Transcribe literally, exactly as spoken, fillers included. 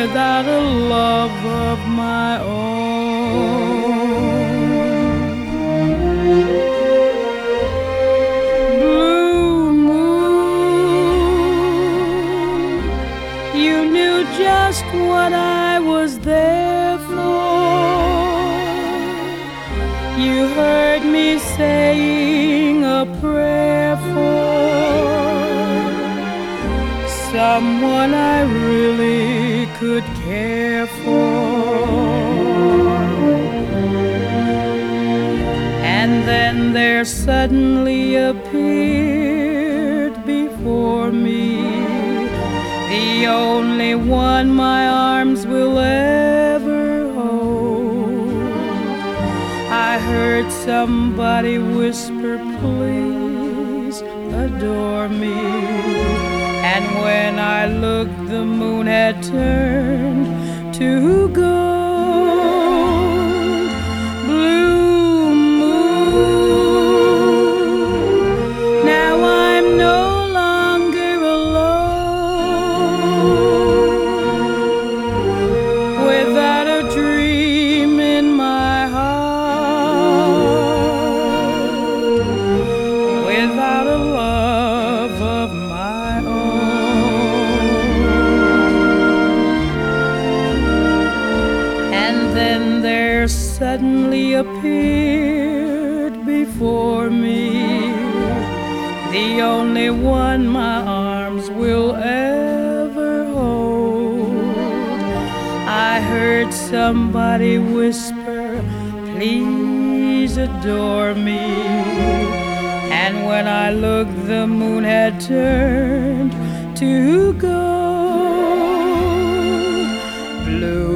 without a love of my own. Blue moon, you knew just what I was there for. You heard me saying a prayer for someone I really could care for. And then there suddenly appeared before me the only one my arms will ever hold. I heard somebody whisper, please adore me. And when I looked, the moon had turned to gold. Blue moon, now I'm no longer alone, without a dream in my heart, without a love of my own. And then there suddenly appeared before me the only one my arms will ever hold. I heard somebody whisper, please adore me. And when I looked, the moon had turned to gold. Blue